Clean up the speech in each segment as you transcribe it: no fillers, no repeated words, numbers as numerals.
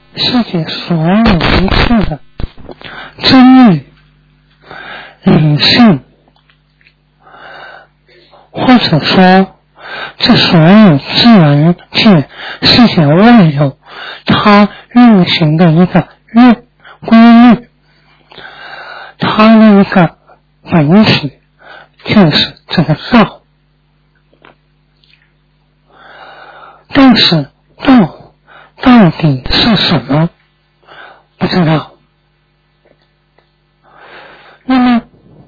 世界所有一切的真理、理性，或者说这所有自然界世界万有它运行的一个规律，它的一个本体就是这个道。但是道到底是什么？不知道。那么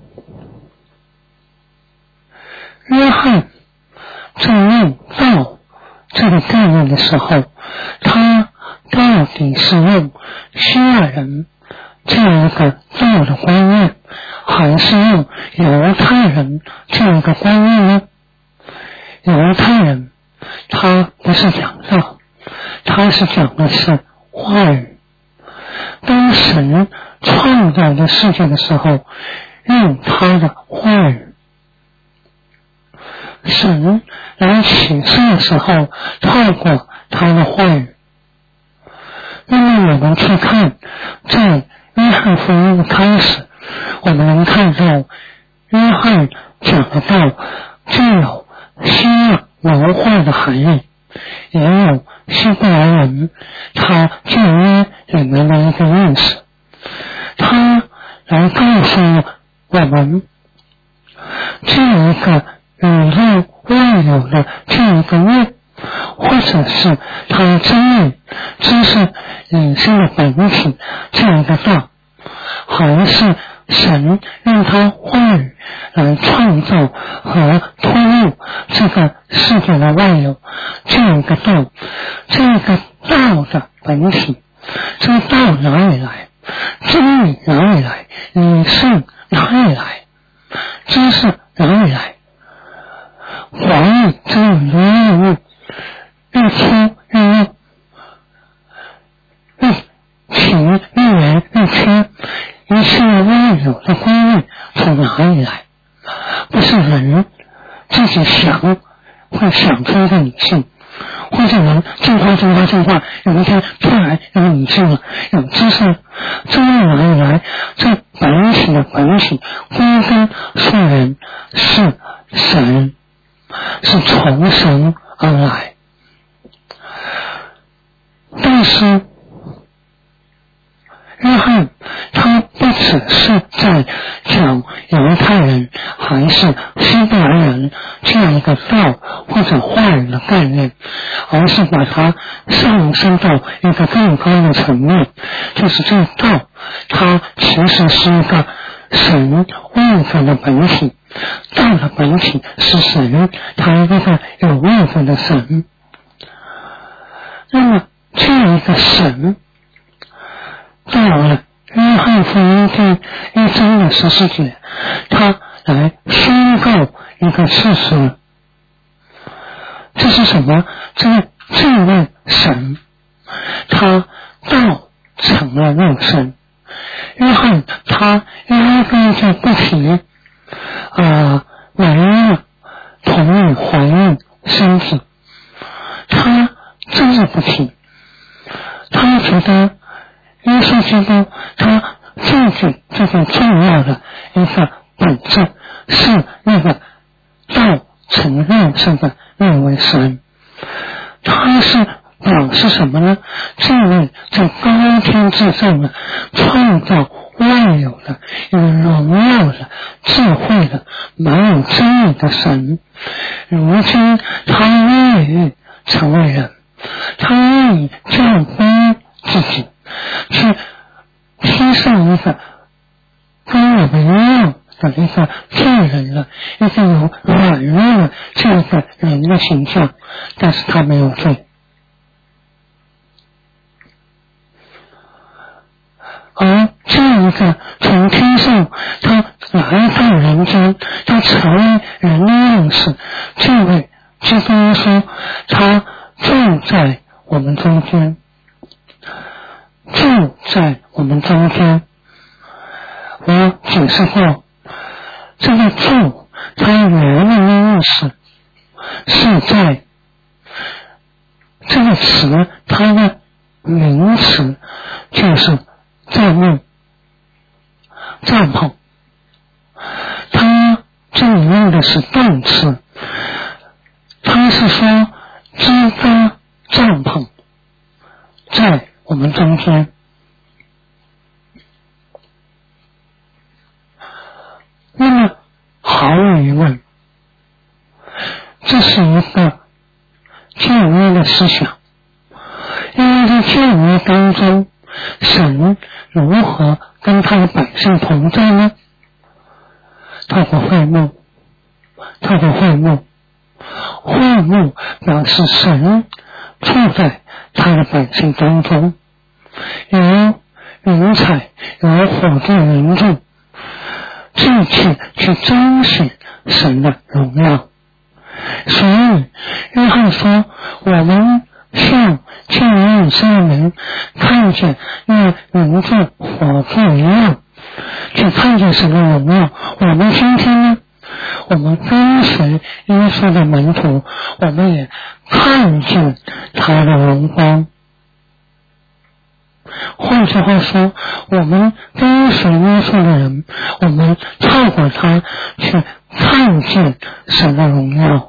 约翰在用道这个概念的时候，他到底是用希腊人这样一个道的观念，还是用犹太人这样一个观念呢？犹太人他不是讲道，他是讲的是话语。当神创造的世界的时候，用他的话语。神来启示的时候，透过他的话语。那么我们去看，在约翰福音的开始，我们能看到约翰讲的道既有希腊文化的含义，也有希伯来人他旧约里面的一个认识。他来告诉我们这一个宇宙万有的这一个论，或者是他的真理、知识、理性的本体这样一个道，还是神用他话语来创造和托入这个世界的万有这样一个道，这个道的本体，这个道哪里来？真理哪里来？理性哪里来？知识哪里来？黄历真理越入，越粗越入，越情越圆越缺，一切万有的规律从哪里来？不是人自己想会想出一个理性，或者人进化，有一天突然有理性了，有知识，这哪里来？这本体的本体，归根溯源是神，是从神而来。但是约翰他不只是在讲犹太人还是希伯来人这样一个道或者话语的概念，而是把它上升到一个更高的层面，就是这个道它其实是一个神位分的本体，道的本体是神，它一个有位分的神。那么这样一个神到了约翰福音第1章的14节，他来宣告一个事实，这是什么？这位神他道成了肉身。约翰他压根就不提玛利亚同意怀孕生子，他真的不提。他觉得耶稣基督他自己这个重要的一个本质是那个道成肉身的那位神，他是表示什么呢？这位在高天之上的创造万有的、有荣耀的、智慧的、满有真理的神，如今他愿意成为人，他愿意降低自己，去披上一个跟我们一样的一个罪人了，一个有软弱的这一个人的形象，但是他没有罪。而这样一个从天上他来到人间，他成为人的样式，这位基督耶稣他就在我们中间，就在我们中间。我解释过，这个就它原来的意思是在这个词它的名词就是帐幕、帐篷，它这里用的是动词，它是说支搭帐篷在我们中间。那么毫无疑问，这是一个旧约的思想，因为在旧约当中，神如何跟他的百姓同在呢？透过会幕，会幕表示神住在他的百姓当中，有云彩，有火焰云柱，这次去彰显神的荣耀。所以约翰说，我们像见眼生的人看见那云柱火柱一样，去看见神的荣耀。我们今天呢，我们跟随耶稣的门徒，我们也看见他的荣光。换句话说，我们跟随耶稣的人，我们透过他去看见神的荣耀。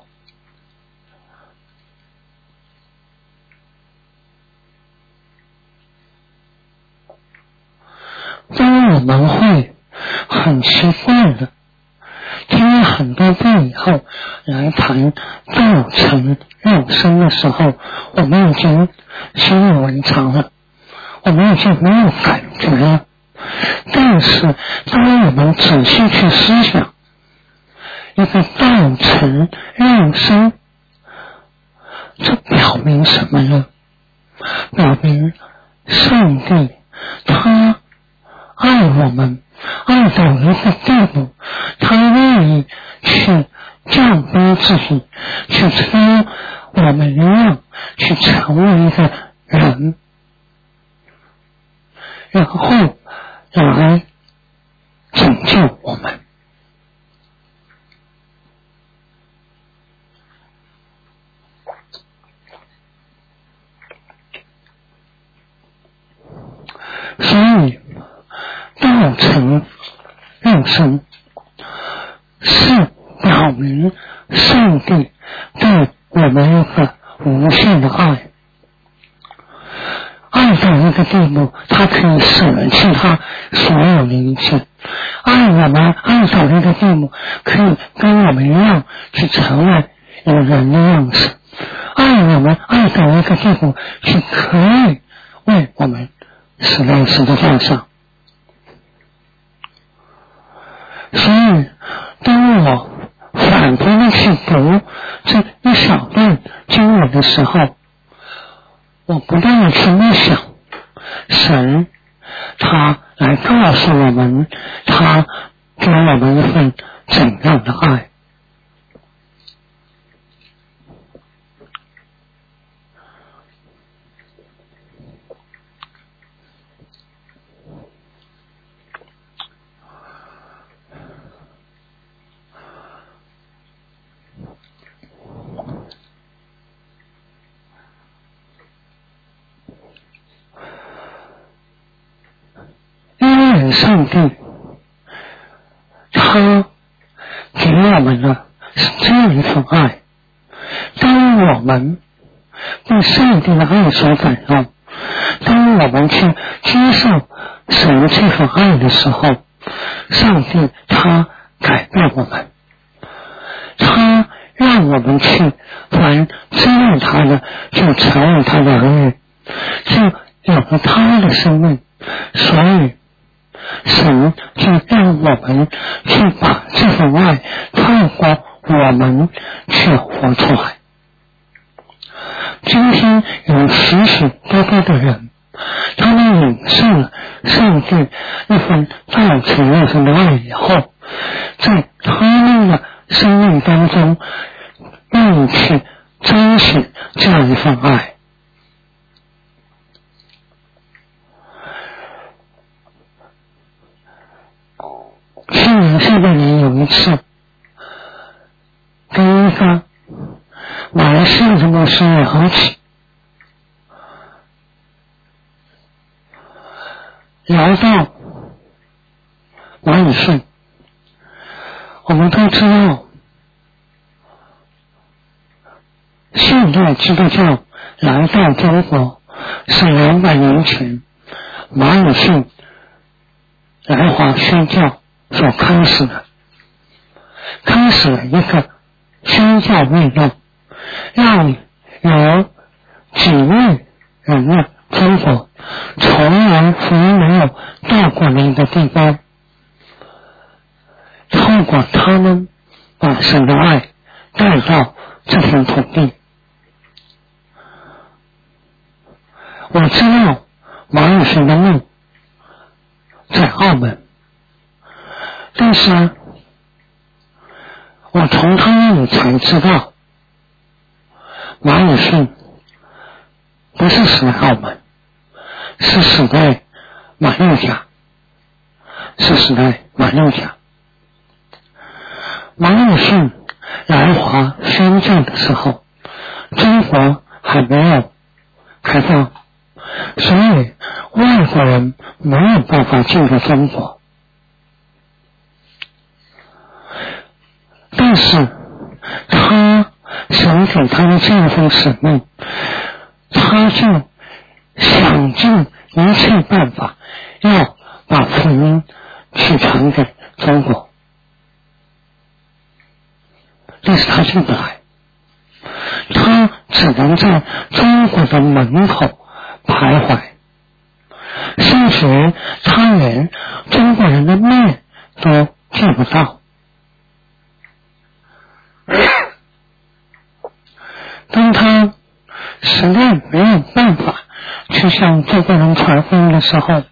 当我们会很奇怪的听了很多遍以后来谈道成肉身的时候，我们已经习以为常了，我们已经没有感觉了。但是当我们仔细去思想，一个道成肉身，这表明什么呢？表明上帝他爱我们，爱到一个地步，他愿意去降卑自己，去跟我们一样，去成为一个人，然后来拯救我们。所以道成肉身是表明上帝对我们一个无限的爱，爱到一个地步，他可以舍弃他所有的一切，爱我们爱到一个地步，可以跟我们一样去成为有人的样式，爱我们爱到一个地步，是可以为我们死在十字架上。所以当我反复的去读这一小段经文的时候，我不断的去默想神他来告诉我们，他给我们一份怎样的爱。因为上帝他给我们的是这样一份爱，当我们被上帝的爱所感动，当我们去接受神这份爱的时候，上帝他改变我们，他让我们去凡知道他的就成为他的儿女，就有了他的生命。所以神就让我们去把这份爱透过我们去活出来。今天有许许多多的人，他们领受了上帝一份道成肉身的爱以后，在他们的生命当中愿意去彰显这样一份爱。去年下半年有一次跟一个马来西亚的牧师合起， 来到马里逊，我们都知道现代基督教来到中国是200年前马里逊来华宣教所开始的，开始了一个宣教运动，让有几亿人的中国从来福音没有到过的一个地方，透过他们把神的爱带到这片土地。我知道马里逊的墓在澳门，但是我从他那里才知道马里逊不是死在澳门，是死在马六甲，是死在马六甲。马里逊来华宣教的时候，中国还没有开放，所以外国人没有办法进入中国。但是他神给他的这份使命，他就想尽一切办法要把福音去传给中国，但是他进不来，他只能在中国的门口徘徊，甚至他连中国人的面都见不到。当他实在没有办法去向中国人传福音的时候，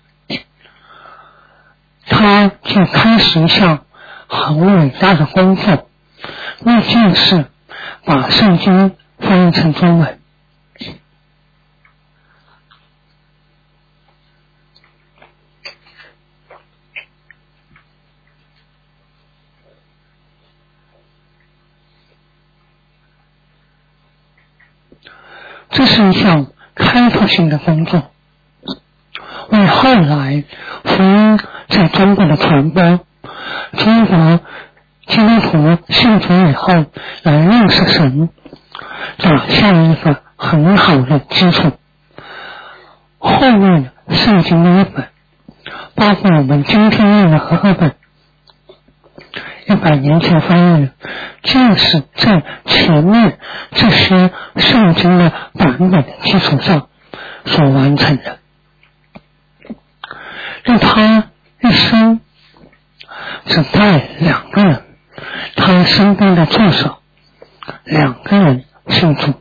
他就开始一项很伟大的工作，那就是把圣经翻译成中文。这是一项开拓性的工作，为后来福音在中国的传播，中国基督徒信主以后来认识神，打下一个很好的基础。后面圣经的一本，包括我们今天用的和合本，100年前翻译的，就是在前面这些圣经的版本的基础上所完成的。让他一生只带2个人，他身边的助手2个人信主，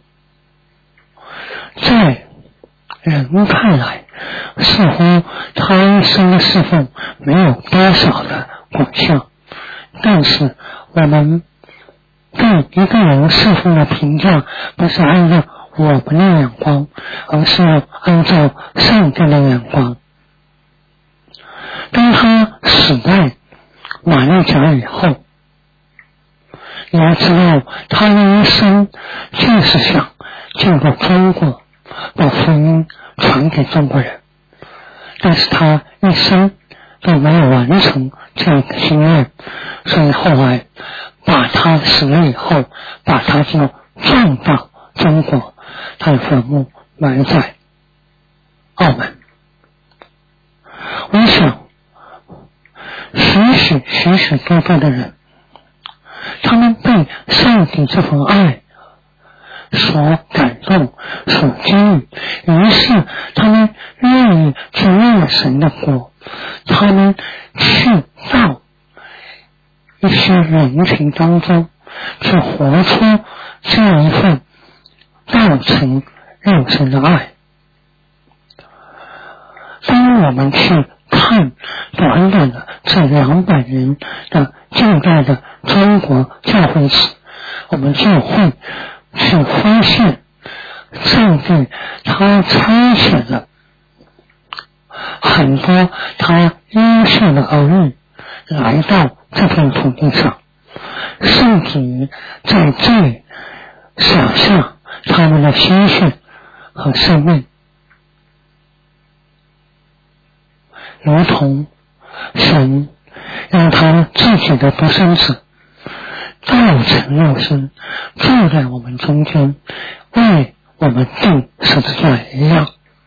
在人看来，似乎他一生的侍奉没有多少的果效，但是我们对一个人侍奉的评价不是按照我们的眼光，而是要按照上帝的眼光。当他死在马六甲以后，你要知道他的一生就是想进入中国，把福音传给中国人，但是他一生都没有完成这样的心愿，所以后来把他死了以后，把他就撞到中国，他的坟墓埋在澳门。我想许许多多的人，他们被上帝这份爱所感动，所激励，于是他们愿意去为了神的国，他们去到一些人群当中去活出这样一份道成肉身的爱。当我们去看短短的这200年的近代的中国教会史，我们就会去发现上帝他差遣了很多他优秀的儿女来到这片土地上，甚至于在这里洒下他们的心血和生命。 如同神让他自己的独生子道成肉身，住在我们中间，为我们定十字架一样。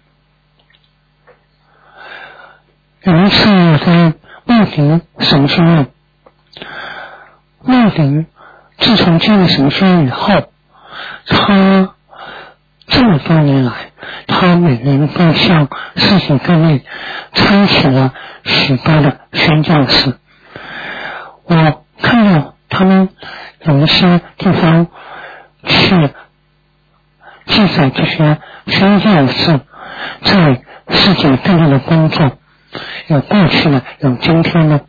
有一次我在穆迪神学院，穆迪自从进了神学院以后，他这么多年来，他每年都向世界各地差遣了许多的宣教士。我看到他们有一些地方去记载这些宣教士在世界各地的工作，有过去的，有今天的。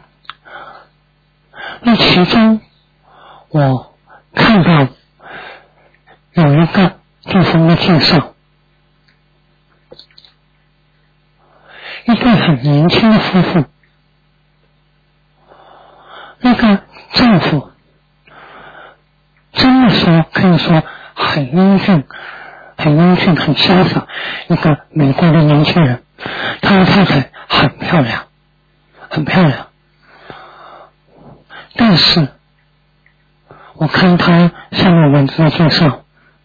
那其中我看到有一个地方的介绍，一对很年轻的夫妇，那个丈夫真的说可以说很英俊，很潇洒，一个美国的年轻人，他的太太很漂亮，但是我看他下面文字的介绍，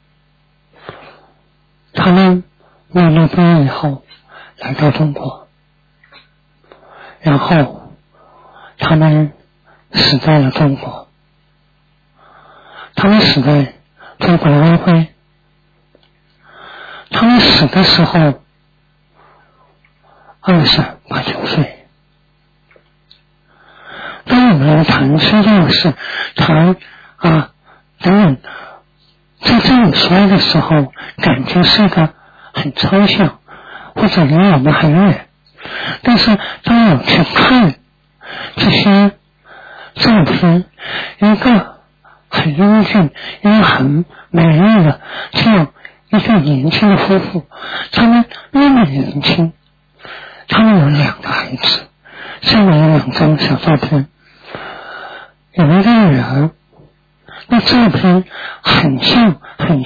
他们灭了兵以后来到中国，然后他们死在了中国，他们死在中国的安徽，他们死的时候28、29岁。当我们来谈宣教士，谈等等，在这里说的时候，感觉是个很抽象，或者离我们很远。但是当我去看这些照片，一个很英俊、一个很美丽的这样一对年轻的夫妇，他们那么年轻，他们有2个孩子，下面有2张小照片，有一个女儿，那照片很像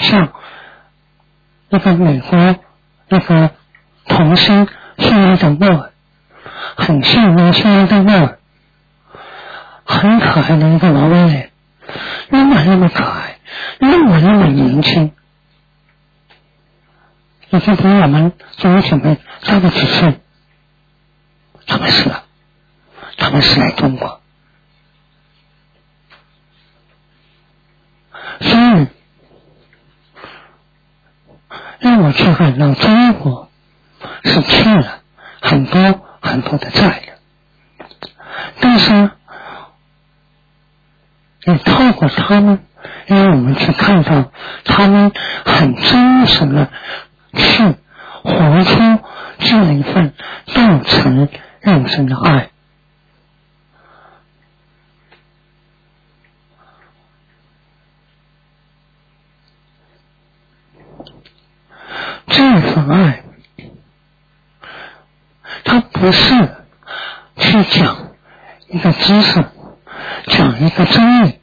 那个美国那个童星谢拉德莫尔，很像那谢拉德莫尔，很可爱的一个娃娃脸，那么可爱，那么年轻，已经比我们这位姐妹大了几岁。他们死了，他们是来中国。所以让我去感到中国是欠了很多的债的，但是也透过他们，让我们去看到他们很真实的去活出这样一份道成肉身的爱。这份爱，它不是去讲一个知识，讲一个真理，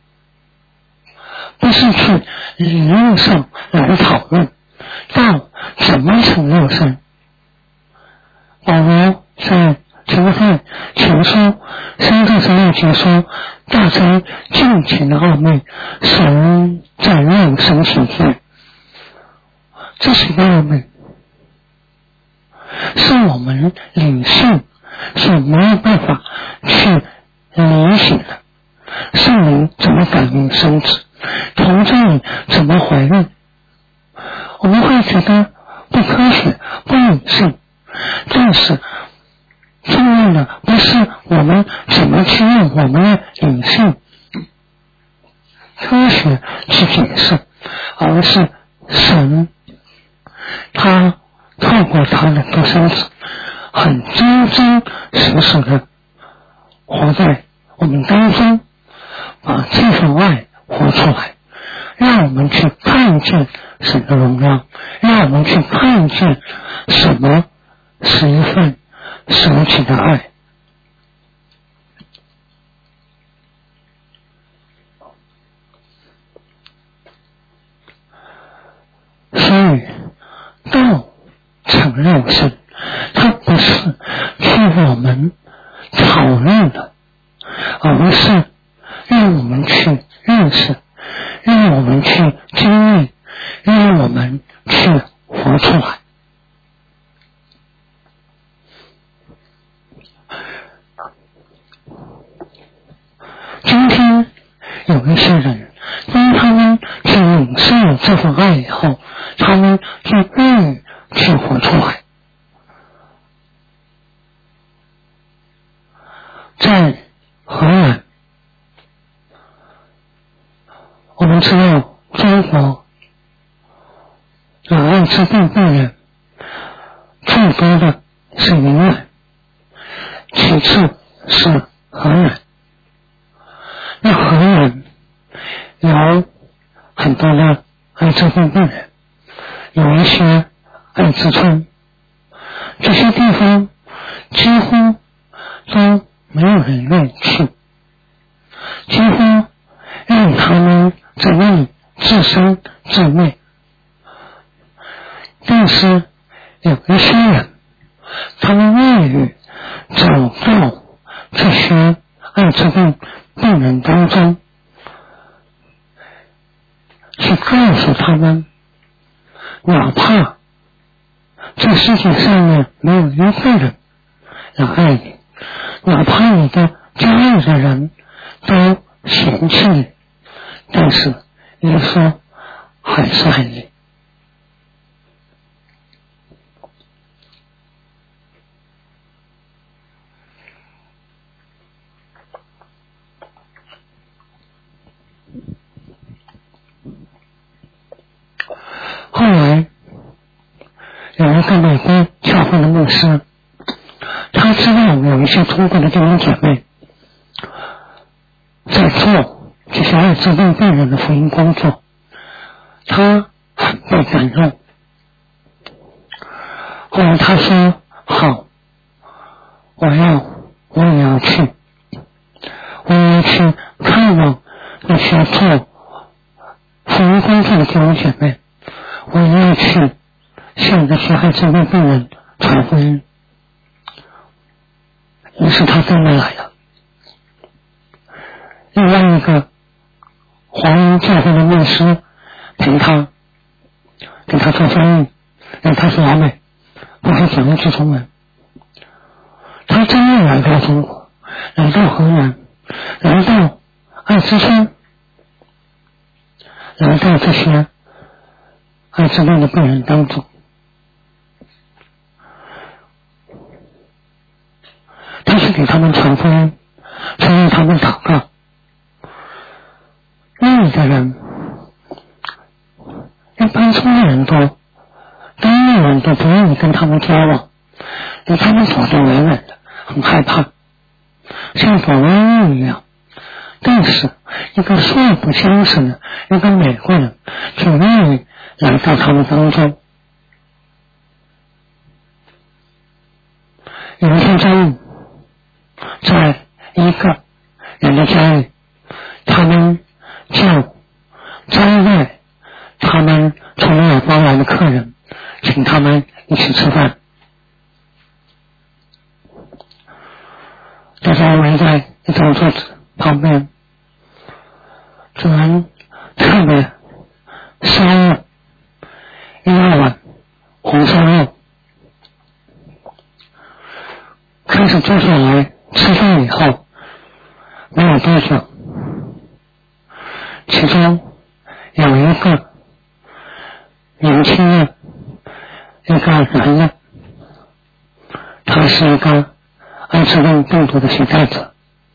不是去理论上来讨论到怎么成肉身。保罗在提摩太前书3到16节说，大哉敬虔的奥秘，神在肉身显现。这是一个奥秘，是我们理性是没有办法去理解的。圣灵怎么感应生殖，童贞女怎么怀孕，我们会觉得不科学、不理性，但是重要的不是我们怎么去用我们的理性科学去解释，而是神他透过他的独生子，很真真实实的活在我们当中，把这份爱活出来，让我们去看见神的荣耀，让我们去看见什么是一份舍己的爱。所以道成肉身它不是去我们讨论的，而是让我们去认识，让我们去经历，让我们去活出来。今天有一些人，当他们去领受了这份爱以后，他们就愿意去活出来。在荷兰，我们知道中国有艾滋病病人最多的是云南，其次是荷兰。那荷兰有很多的艾滋病病人，有一些艾滋村，这些地方几乎都没有人愿意去，几乎让他们在那里自生自灭。但是有一些人，他们愿意走到这些艾滋病病人当中，去告诉他们，哪怕这世界上面没有一个人来爱你，哪怕你的家里的人都嫌弃你，但是耶稣还是爱你。后来有一个美国教会的牧师，他知道有一些中国的弟兄姐妹在做这些艾滋病病人的福音工作，他很被感动。后来他说好，我也要去，我也要去看望那些做福音工作的弟兄姐妹，我也要去向这些艾滋病病人传福音。于是他跟着来了。另外一个华人教会的牧师陪他，给他做翻译，让他说老美，不会讲一句中文。他真的来到中国，来到荷兰，来到艾滋村，来到这些艾滋病的病人当中。他是给他们传福音，是为他们祷告。那里的人一般村的人多，当地人都不愿意跟他们交往，离他们躲得远远的，很害怕，像躲瘟疫一样。但是一个素不相识的一个美国人就愿意来到他们当中。有一天中午，在一个人的家里，他们就招待他们从远方来的客人，请他们一起吃饭。大家围在一张桌子旁边，主人特别烧了一大碗红烧肉。开始坐下来吃饭以后，没有多久，其中有一个年轻的一个男人，他是一个艾滋病病毒的携带者，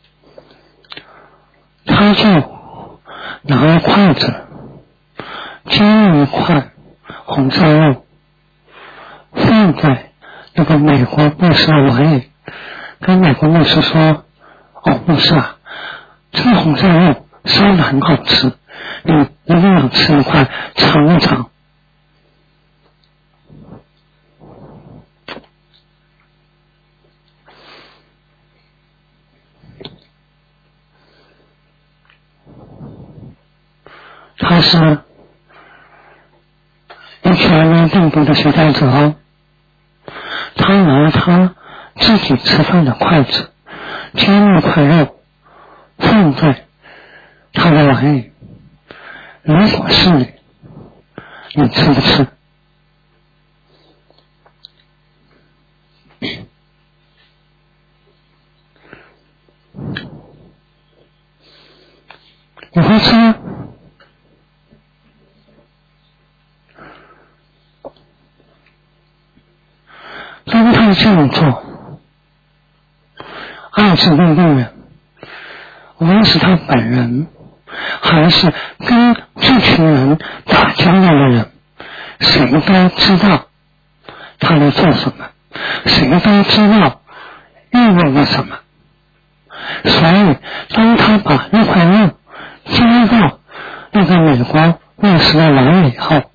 他就拿了筷子将一块红烧肉放在那个美国牧师的碗里，跟美国牧师说：“哦，牧师啊，这个红烧肉烧得很好吃，你一定要吃一块尝一尝。”他是HIV病毒的携带者，他他拿他自己吃饭的筷子将那块肉放在他的碗里，如果是你吃不吃？你会吃吗？当他这样做，爱是运动员，无论是他本人还是跟这群人打交道的人，谁都知道他在做什么，谁都知道意味着什么。所以当他把那块肉加到那个美国牧师的碗里后，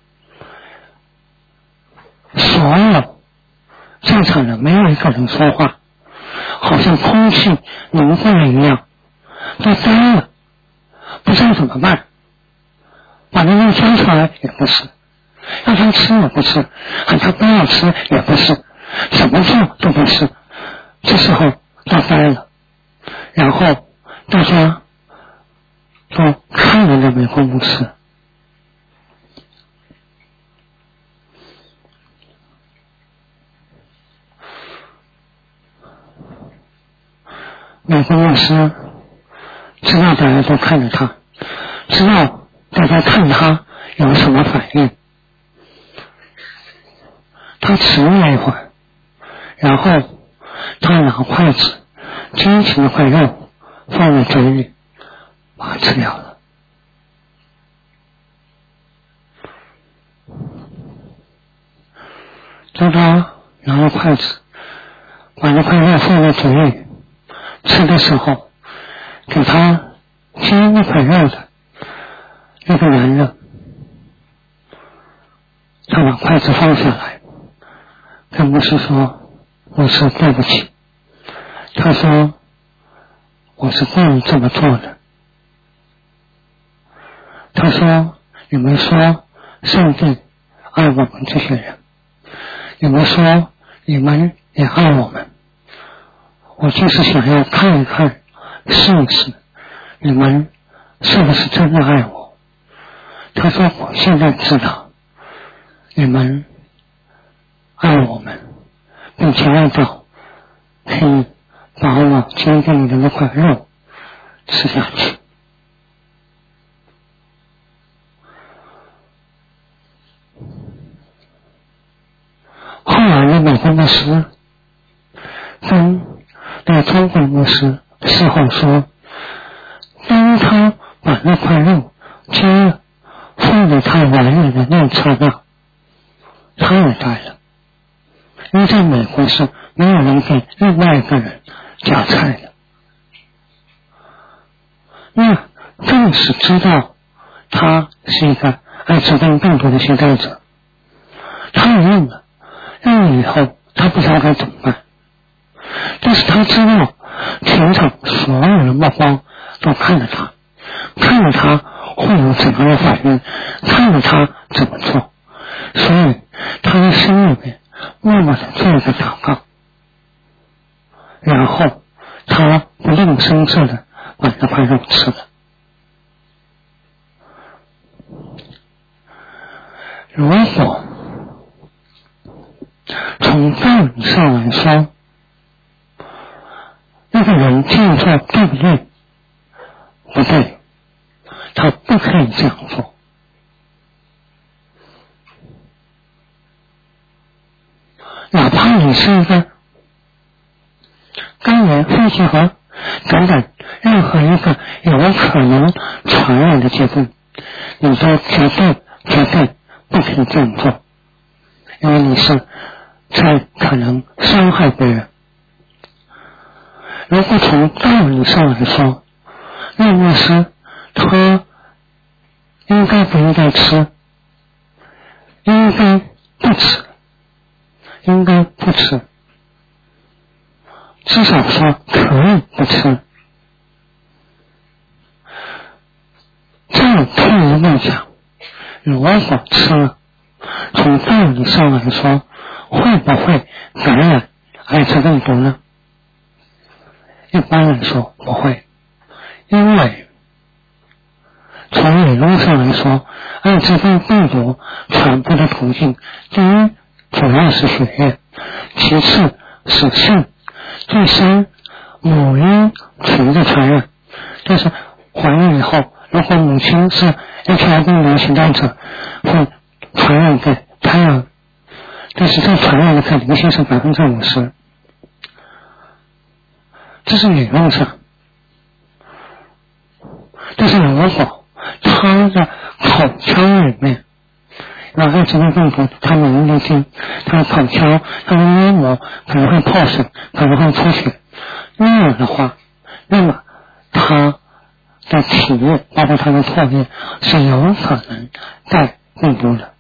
所有在场的没有一个人说话，好像空气凝固了一样，都呆了，不知道怎么办。把那肉夹出来也不是，让他吃也不是，喊他不要吃也不是，怎么做都不是。这时候都呆了，然后大家都看了那美国牧师。美国牧师知道大家都看着他，知道大家看他有什么反应。他迟了一会儿，然后他拿筷子将起那块肉放在嘴里，把它吃掉了。当他拿了筷子把那块肉放在嘴里吃的时候，给他接那块肉的那个男人，他把筷子放下来，跟牧师说：“牧师，对不起。”他说：“我是故意这么做的。”他说：“你们说上帝爱我们这些人，你们说你们也爱我们，我就是想要看一看，试一试，你们是不是真的爱我？”他说：“我现在知道你们爱我们，并且爱到可以把我接给你的那块肉吃下去。”后来的美国牧师跟那个中国牧师事后说，当他把那块肉放在他碗里的那一刹那，他也呆了，因为在美国是没有人给另外一个人夹菜的。那正是知道他是一个艾滋病病毒的携带者，他也认了以后他不知道该怎么办，但是他知道全场所有人目光都看着他，看着他会有怎样的反应，看着他怎么做，所以他的心里面默默地做一个祷告，然后他不吝声色地把那块肉吃了。如果从道理上来说，那个人这样做对不对？不对，他不可以这样做。哪怕你是一个肝炎、肺结核等等任何一个有可能传染的疾病，你都绝对不可以这样做，因为你是在可能伤害别人。如果从道理上来说，那牧师他应该不应该吃？应该不吃，应该不吃，至少说可以不吃。再退一步讲，如果吃了，从道理上来说， 会不会感染艾滋病毒呢？一般来说不会，因为从理论上来说，艾滋病病毒传播的途径，第一主要是血液，其次是性，第三母婴群的传染。但是怀孕以后，如果母亲是 HIV 流行带者，会传染给胎儿，但是这传染的可能性是50%，这是理论上。但是如果他的口腔里面有艾滋病病毒，他免疫力低，他的口腔、他的黏膜可能会破损，可能会出血，那样的话，那么他的体液包括他的唾液是有可能带病毒的。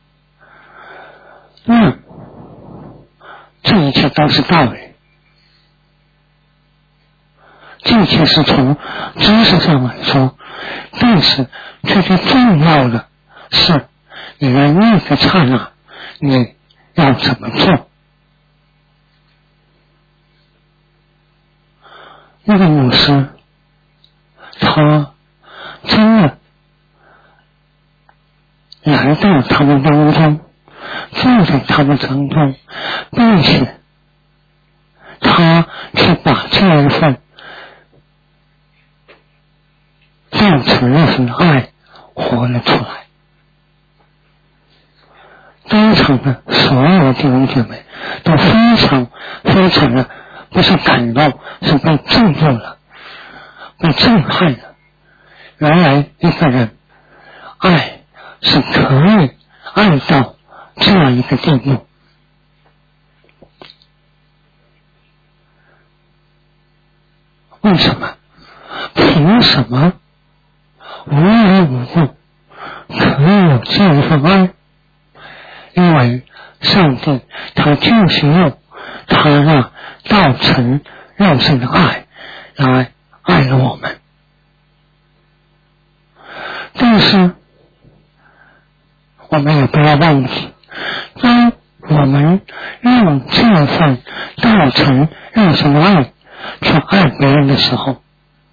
那这一切都是道理，这一切是从知识上来说，但是最重要的是你在那个刹那你要怎么做。那个牧师他真的来到他们当中，坐在他们当中，并且他去把这一份造成那份爱活了出来。当场的所有的弟兄姐妹都非常的不是感动，是被震动了，被震撼了。原来一个人爱是可以爱到这样一个地步。为什么？凭什么无缘无故可以有这一份爱？因为上帝他就是用他那道成肉身的爱来爱了我们。但是我们也不要忘记，当我们用这份道成肉身的爱去爱别人的时候，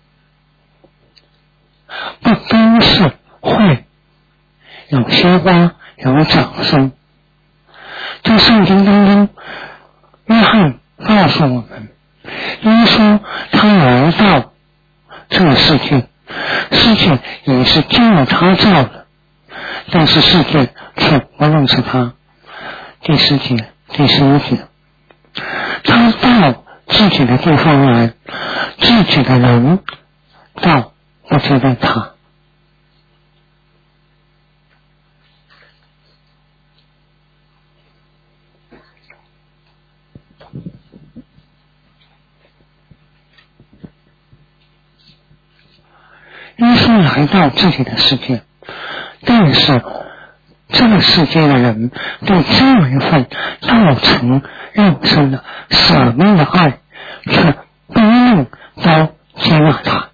不都是会有鲜花有掌声。在圣经当中，约翰告诉我们，耶稣他来到这个世界，世界也是经由他造的，但是世界却不认识他。第10节、第11节，他到自己的地方来，自己的人倒不接待他。耶稣来到自己的世界，但是这个世界的人对这样一份道成肉身的舍命的爱，却不一定都接纳他。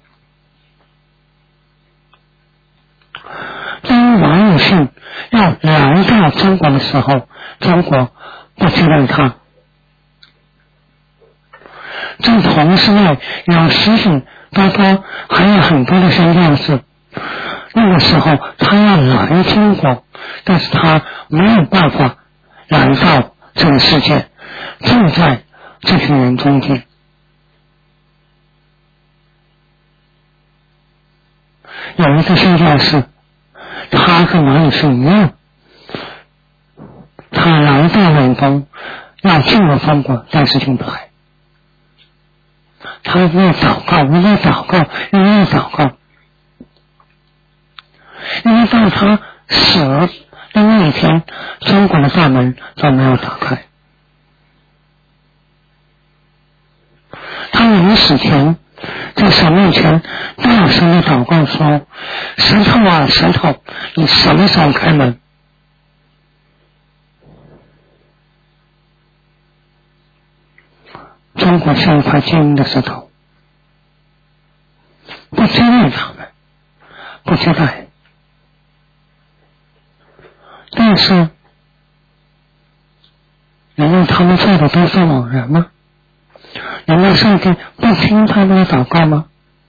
当王永庆要来到中国的时候，中国不接纳他。在同时内有十几多多，还有很多的宣教士。那个时候他要来中国，但是他没有办法来到这个世界，住在这群人中间。有一个宣教士，他跟王女士一样，他来到远东，要进入中国，但是进不来。他越祷告，越祷告，越祷告，因为到他死的那一天，中国的大门都没有打开。他临死前在神面前大声的祷告说：“石头啊，石头，你什么时候开门？”中国像一块坚硬的石头，不接纳他们，不接待。但是他们做的都是偶然吗？难道上帝不听他们的祷告吗？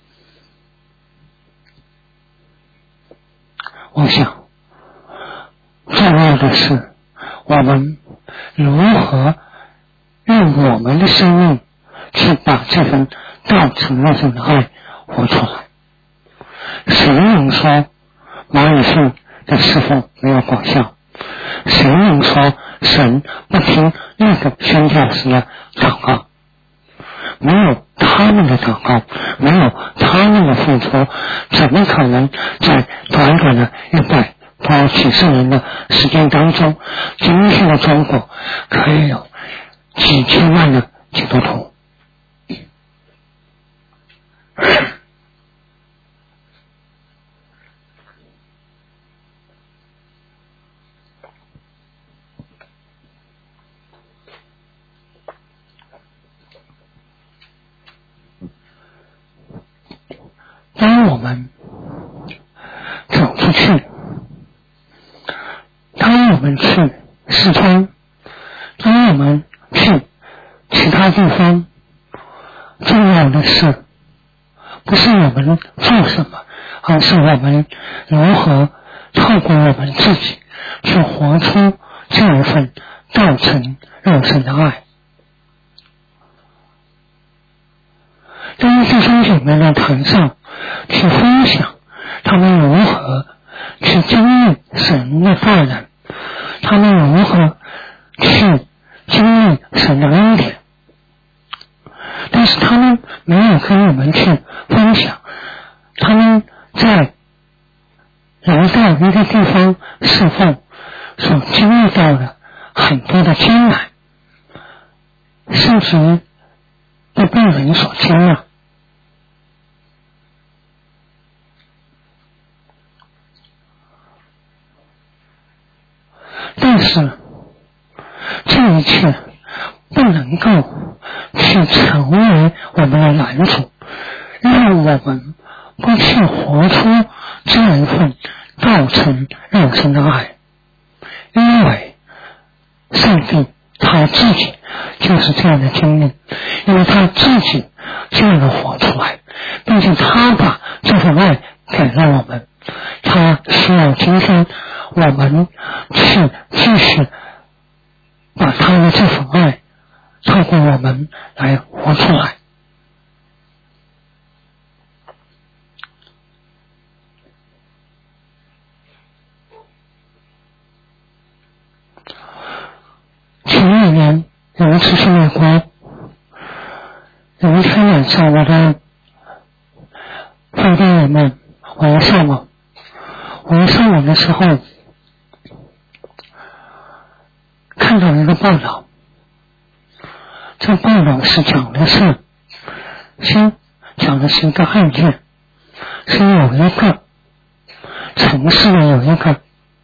我想重要的是我们如何用我们的生命去把这份道成肉身的爱活出来。谁能说马尔逊的侍奉没有果效？谁能说神不听那个宣教师的祷告？没有他们的祷告，没有他们的付出，怎么可能在短短的100多几十年的时间当中，今天的中国可以有几千万的基督徒？当我们走出去，当我们去四川，当我们去其他地方，重要的是不是我们做什么，而是我们如何透过我们自己去活出这一份道成肉身的爱。当弟兄姐妹在台上去分享他们如何去经历神的大能，他们如何去经历神的恩典，但是他们没有跟我们去分享他们在来到一个地方侍奉所经历到的很多的艰难，甚至于都被人所接纳。但是这一切不能够去成为我们的拦阻，让我们不去活出这一份道成肉身的爱，因为上帝他自己就是这样的经历，因为他自己这样的活出来，并且他把这份爱给了我们，他需要今天我们去继续把他的这份爱透过我们来活出来。前几年有一次去美国，有一天晚上我的饭店人们我要上网的时候，看到一个报道，这报道是讲的是一个案件，是有一个城市的有一个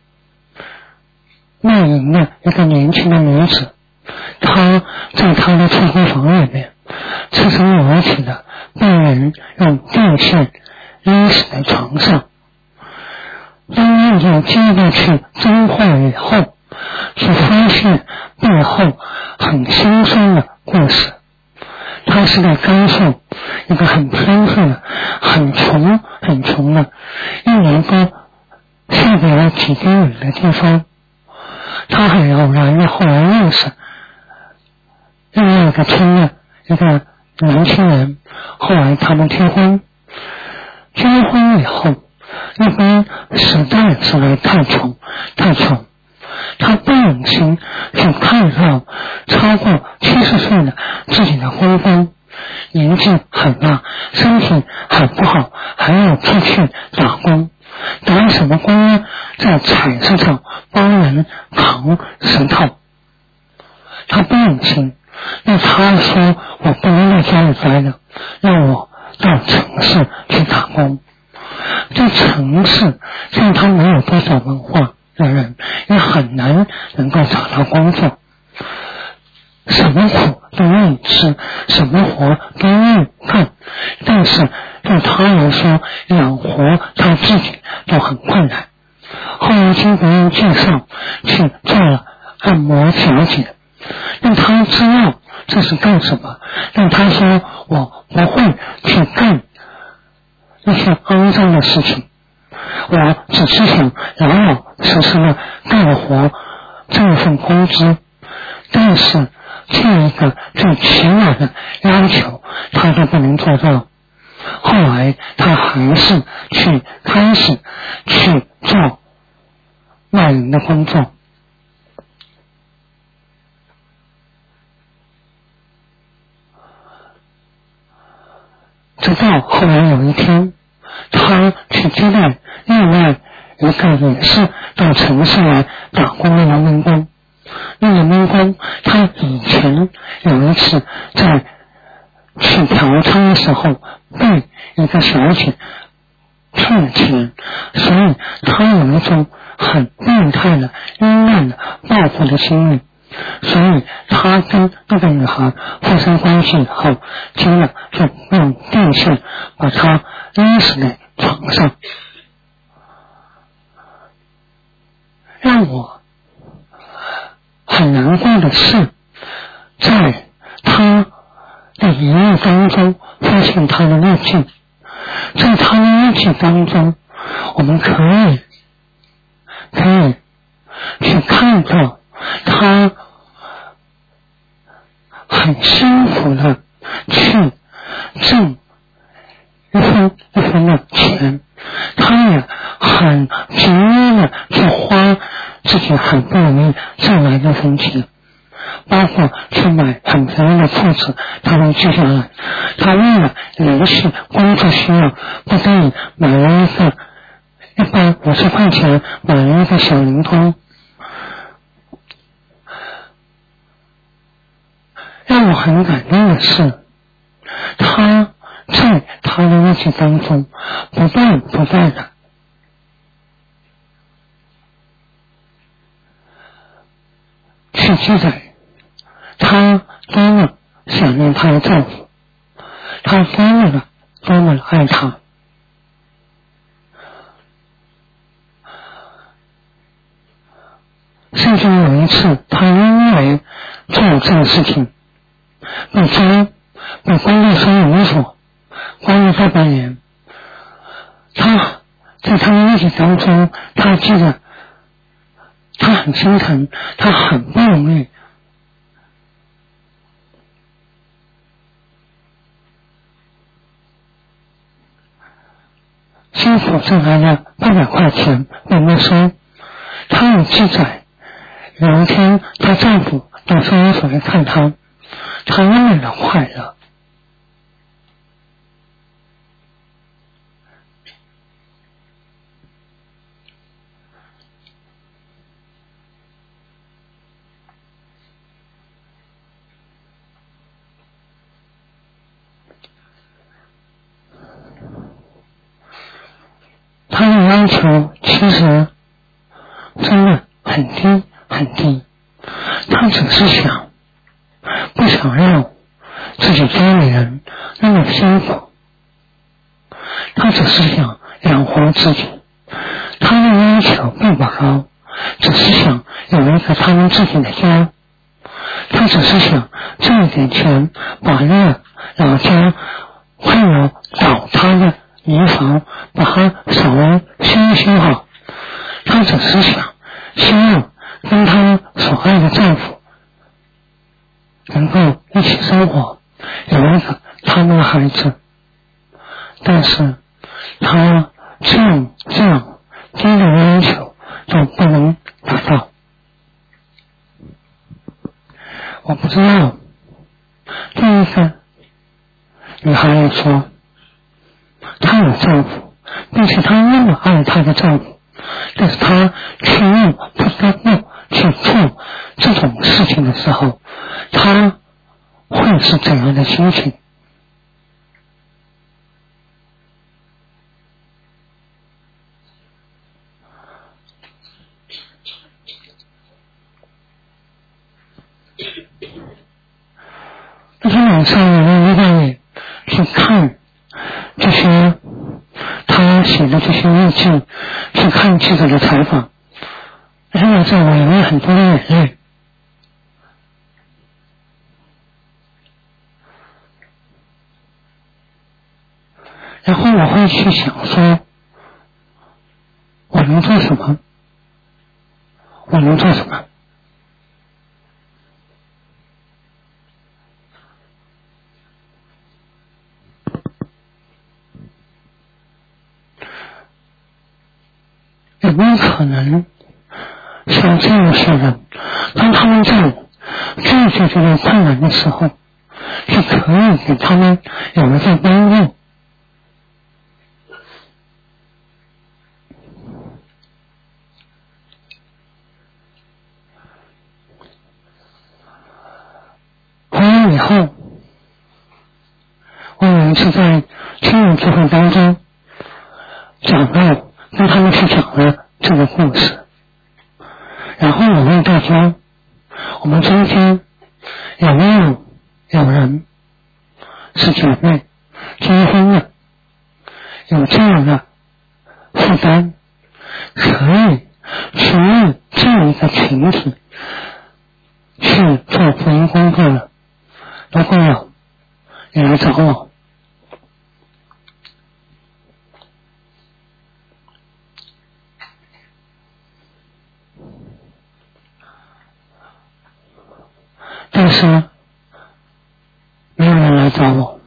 卖淫的一个年轻的女子，她在她的出租房里面赤身裸体的被人用电线勒死在床上。当案件接过去侦破以后，却发现背后很心酸的故事。他是在甘肃一个很偏僻的很穷的一年多下不了几滴雨的地方。他很偶然的后来认识另外一个村的一个年轻人，后来他们结婚以后，那边实在是太穷，他不忍心去看到超过70岁的自己的公公，年纪很大，身体很不好，还要出去打工。打什么工呢？在菜市场帮人扛石头。他不忍心，那他说我不能在家里待着，让我到城市去打工。在城市，像他没有多少文化的人，也很难能够找到工作。什么苦都愿意吃，什么活都愿意干，但是对他来说，养活他自己都很困难。后来经别人介绍去做了按摩小姐， 让他知道这是干什么，让他说我不会去干那些肮脏的事情，我只是想老老实实的干活挣一份工资，但是这一个最起码的要求他都不能做到。后来他还是开始去做卖人的工作。直到后来有一天，他去接待另外一个也是到城市来打工的农民工。那个农民工他以前有一次在去嫖娼的时候被一个小姐骗了钱，所以他有一种很变态的阴暗的报复的心理，所以他跟那个女孩发生关系以后，接着就用电线把她勒死在床上。让我很难过的是，在他的一日当中发现他的日记，在他的日记当中，我们可以去看到他很辛苦的去挣一分一分的钱，他也很节约的去花自己很不容易挣来的分钱，包括去买很便宜的裤子他会记下来，他为了联系工作需要不得已买了一个150块钱买了一个小灵通。让我很感动的是，他在他的日记当中不断的去记载他多么想念他的丈夫，他多么的爱他。甚至有一次他因为做这个事情被抓，被关到收容所，关了大半年。他在他的日记当中，他记得他很心疼，他很不容易。辛苦挣来的800块钱被没收。他有记载，有一天她丈夫到收容所来看她，她那么的快乐。他的要求其实真的很低很低，他只是想不想让自己家里人那么辛苦，他只是想养活自己，他的要求并不高，只是想有一个他们自己的家，他只是想挣一点钱，把那个老家快要倒塌的泥房把它稍微修好，他只是希望跟他所爱的丈夫能够一起生活，有一个他们的孩子，但是他这样低的要求都不能达到。我不知道第一个女孩也说她有丈夫，并且她那么爱她的丈夫，但是她却又不得不去做这种事情的时候，她会是怎样的心情？那天晚上我们一个人去看这些他写的这些日记，去看记者的采访，那天晚上我流了很多的眼泪。 然后我会去想说，我能做什么？我能做什么？有没有可能像这样些人，当他们在拒绝这个困难的时候，是可以给他们有一个帮助？回来以后，我有一次在亲友聚会当中讲到，跟他们去讲了这个故事，然后我问大家，我们中间有没有人是姐妹结婚了，有这样的负担，可以去为这样一个群体去做福音工作的？如果有，也来找我。但是没有人来找我。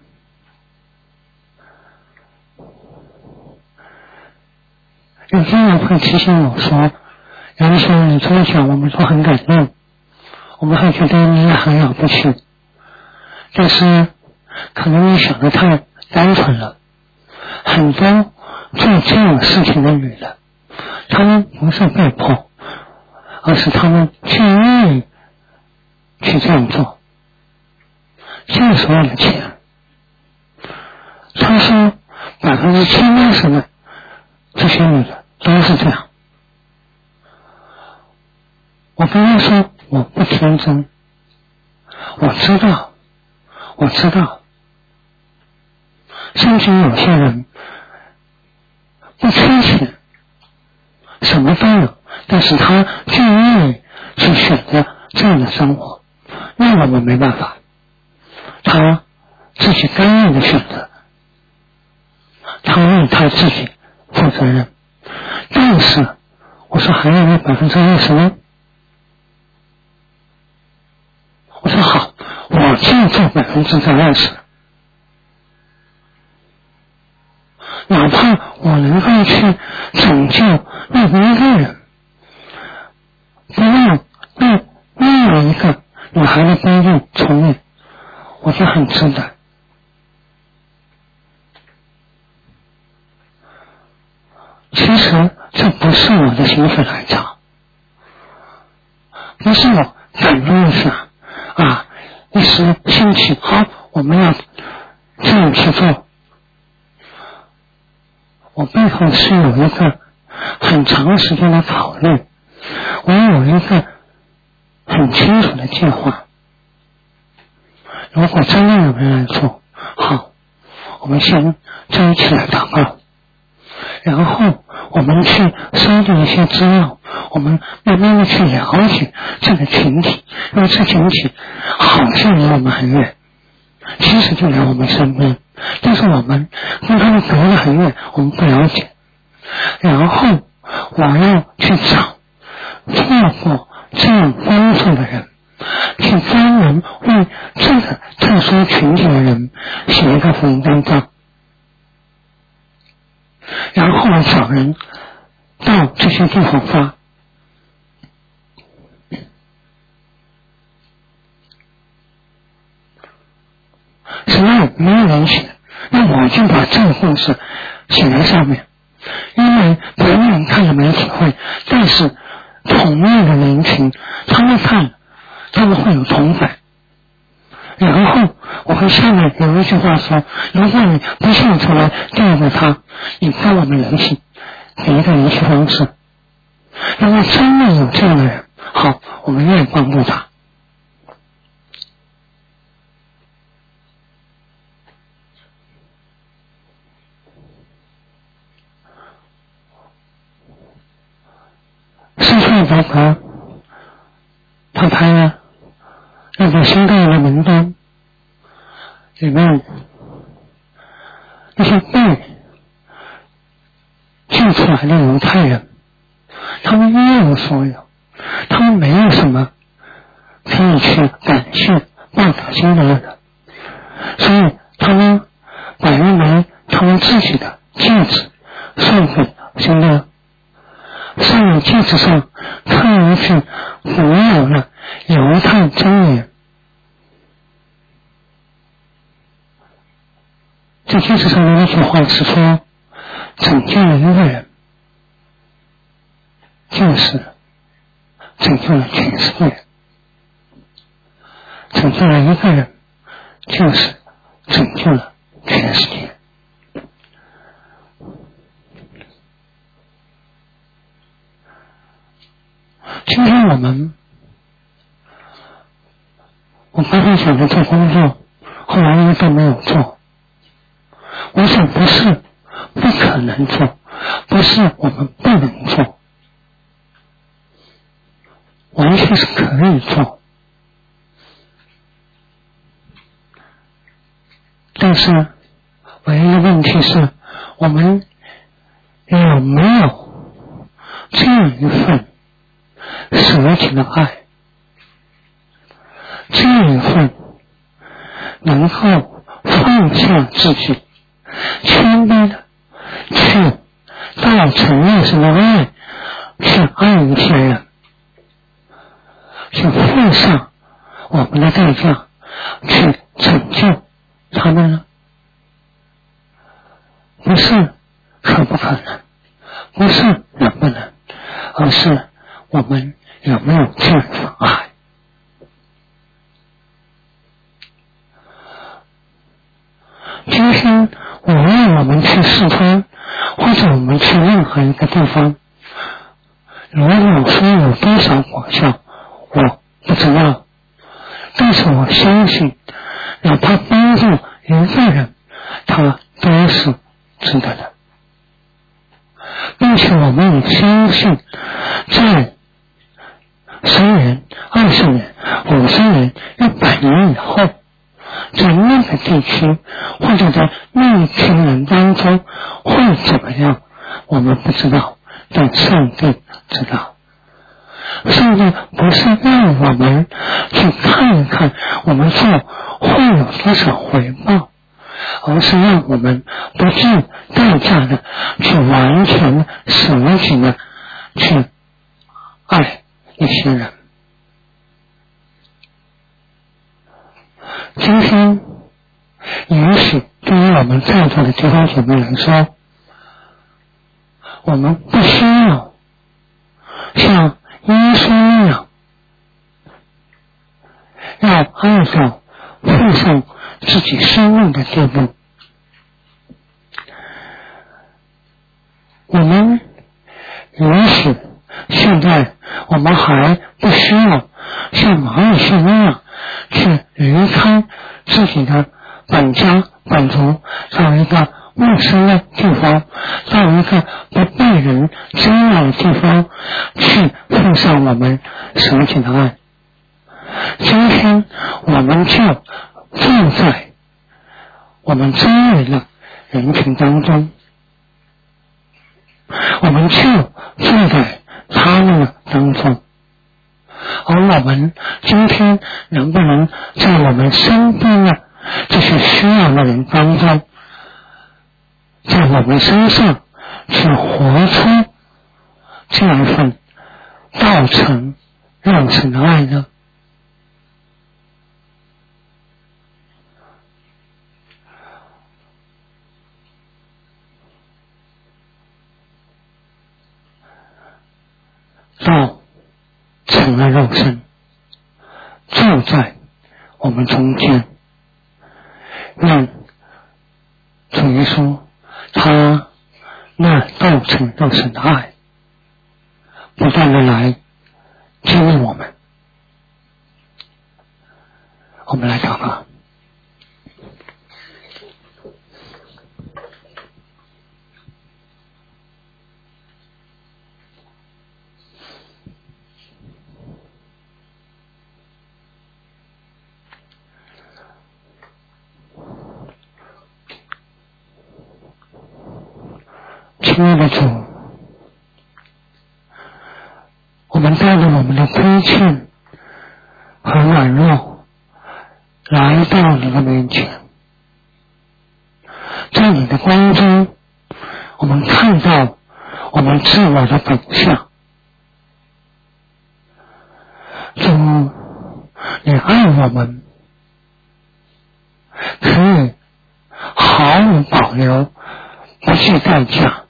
有些人会提醒我说，有的时候你这么讲，我们都很感动，我们会觉得你也很了不起，但是可能你想的太单纯了。很多做这样事情的女人，她们不是被迫，而是她们愿意去这样做。就是为了钱。他说80%的这些女人都是这样。我跟他说我不天真，我知道，甚至有些人不缺钱，什么都有，但是他就愿意去选择这样的生活，那我们没办法，他自己甘愿的选择，他为他自己负责任。但是我说还有那20%呢？我说好，我就做20%，哪怕我能够去拯救那一个人，不让那另外一个女孩的悲剧重演，我就很值得。其实这不是我的心血来潮，不是我感动一下啊，一时兴起，好，我们要这样去做。我背后是有一个很长时间的考虑，我有一个很清楚的计划。如果真的有人来做，好，我们先站起来祷告，然后我们去收集一些资料，我们慢慢的去了解这个群体，因为这群体好像离我们很远，其实就在我们身边，但是我们跟他们隔得很远，我们不了解。然后我要去找透过这样丰富的人，去专门为这个特殊群体的人写一个福音单张，然后来找人到这些地方发。实在没有人写，那我就把这个故事写在上面，因为别人看了没体会，但是同样的人群他们看了，他们会有同感。然后我会下面有一句话说，如果你不想出来对着他，你跟我们联系，给一个联系方式。如果真的有这样的人，好，我们愿意帮助他。圣克伯格他拍了那个新盖的门灯里面那些背出来的犹太人，他们一无所有，他们没有什么可以去感谢报答基督的，所以他们把认为他们自己的戒指送给基督，送了戒指上特意去附有了犹太箴言。在戒指上的那句话是说，拯救了一个人，就是拯救了全世界；拯救了一个人，就是拯救了全世界。今天我刚才想着做工作，后来因为都没有做。我想不是不可能做，不是我们不能做，完全是可以做。但是唯一的问题是，我们有没有这样一份舍己的爱，这样一份能够放下自己，谦卑的去到承认什么爱，去爱一些人，去付上我们的代价，去拯救他们呢？不是可不可能，不是能不能，而是我们有没有这份爱。今天无论我们去四川，或者我们去任何一个地方，如果说有多少果效，我不知道，但是我相信，哪怕帮助一个人，他都是值得的，并且我们也相信，在10年、20年、50年、100年以后，在那个地区或者在那一群人当中会怎么样，我们不知道，但上帝知道。上帝不是让我们去看一看我们做会有多少回报，而是让我们不计代价的去完全舍己的去爱一些人。今天也许对于我们在座的弟兄姐妹来说，我们不需要像耶稣那样要爱到付上自己生命的地步，我们也许现在我们还不需要像马尔逊那样去离开自己的本家本族，到一个陌生的地方，到一个不被人珍爱的地方去付上我们舍己的爱。今天我们就住在我们周围的人群当中，我们就住在他们的当中，而我们今天能不能在我们身边的这些需要的人当中，在我们身上去活出这样一份道成肉身的爱呢？道成了肉身，住在我们中间，让主耶稣他那道成肉身的爱不断的来激励我们。我们来祷告。亲爱的主， 们的亏欠和软弱来到你的面前，在你的光中，我们看到我们自我的本相。主，你爱我们，可以毫无保留，不计代价。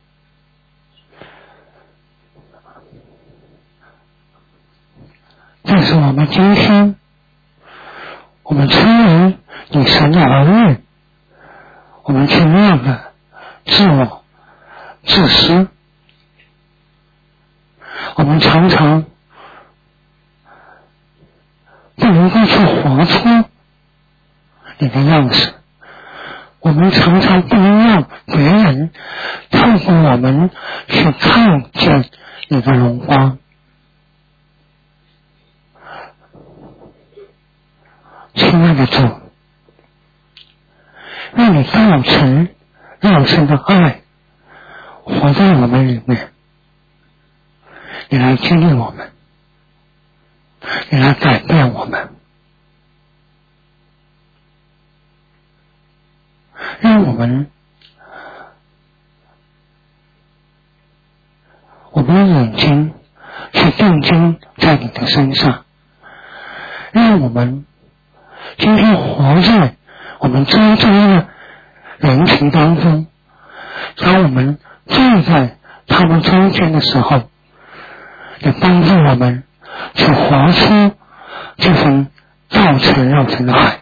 但是我们今天，我们称为你神的儿女，我们去那样的自我自私，我们常常不能够去活出你的样式，我们常常不能让别人透过我们去看见你的荣光。亲爱的主，让你道成肉身的爱活在我们里面，你来经历我们，你来改变我们，让我们的眼睛去定睛在你的身上，让我们今天活在我们周遭的人群当中，当我们站在他们中间的时候，也帮助我们去活出这份道成肉身的爱。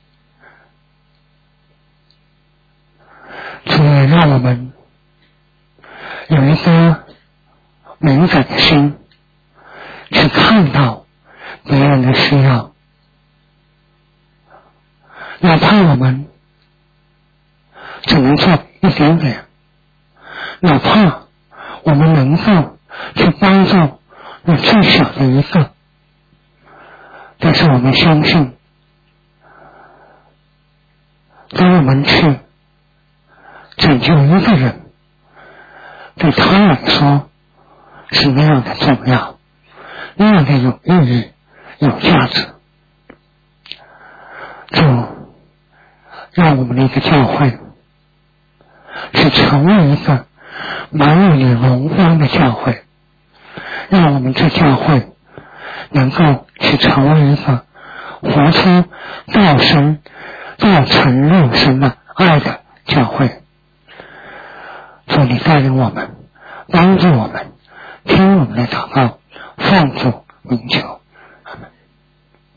主也让我们有一颗敏感的心，去看到别人的需要，哪怕我们只能做一点点，哪怕我们能够去帮助那最小的一个，但是我们相信，当我们去拯救一个人，对他来说是那样的重要，那样的有意义、有价值。主，让我们的一个教会去成为一个满有你荣光的教会，让我们这教会能够去成为一个活出道成肉身的爱的教会。主，你带领我们，帮助我们，听我们的祷告，奉主名求。